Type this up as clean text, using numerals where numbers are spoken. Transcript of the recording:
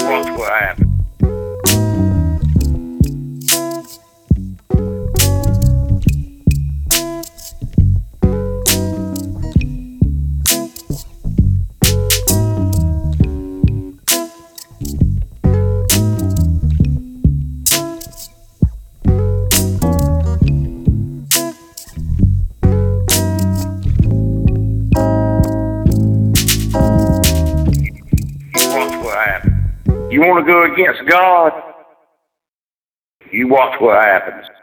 Watch what happens. You want to go against God? You watch what happens.